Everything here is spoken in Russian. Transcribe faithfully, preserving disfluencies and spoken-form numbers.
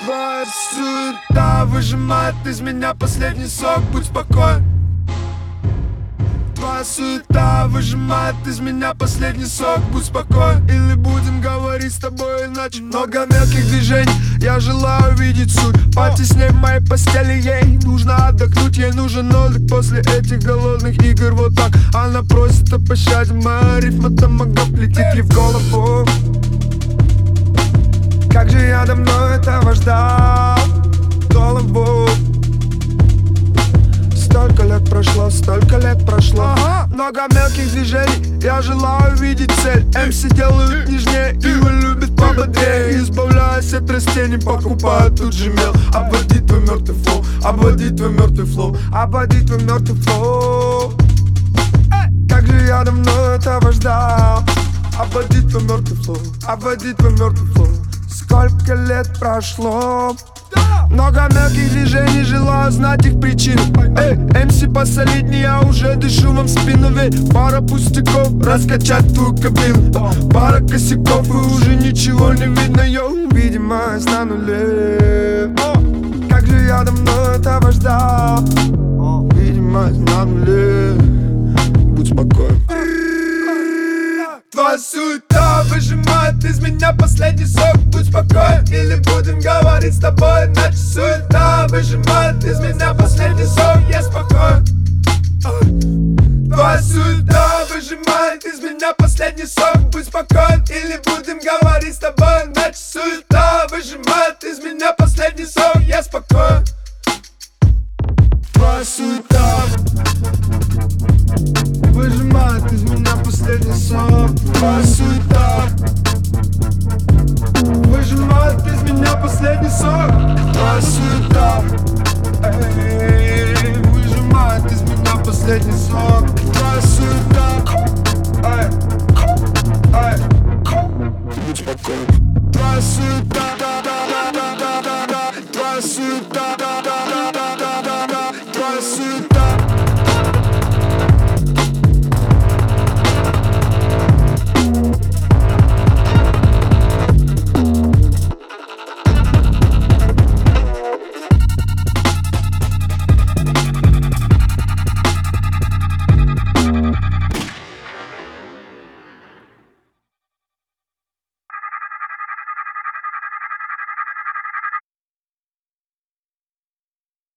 Твоя суета выжимает из меня последний сок. Будь спокоен. Твоя суета выжимает из меня последний сок. Будь спокоен, или будем говорить с тобой иначе. Много мелких движений, я желаю видеть суть. Потесней в моей постели, ей нужно отдохнуть. Ей нужен отдых после этих голодных игр. Вот так она просит о пощаде. Моя рифма томагавк летит ей в голову. Как же я давно этого ждал. Голову. Столько лет прошло, столько лет прошло. Ага. Много мелких движений, я желаю видеть цель. эм си делают нежнее, его любят пободрее. Избавляясь от растений, покупают тут же мел. Обводит твой мертвый флоу, обводит твой мертвый флоу, обводит твой мертвый флоу. Как же я давно этого ждал. Обводит твой мертвый флоу, обводит твой мертвый флоу. Сколько лет прошло. Много мелких движений, желаю знать их причину. Эй, эм си посолиднее, я уже дышу вам в спину. Ведь пара пустяков, раскачать твою кабину. Пара косяков, и уже ничего не видно, йоу. Видимость на нуле. Как же я давно этого ждал. Видимость на нуле. Будь спокоен. Твоя суета выжимает из меня последний сок. Будь спокоен, или будем говорить с тобой иначе. Суета выжимает из меня последний сок. Я спокоен. Твоя суета выжимает из меня последний сок. Будь спокоен, или будем говорить с тобой иначе. Суета выжимает из меня последний сок. Я спокоен. Твоя суета выжимает из меня последний сок. Твоя суета выжимает из меня последний сок. Твоя суета, эй, выжимает из меня последний сок.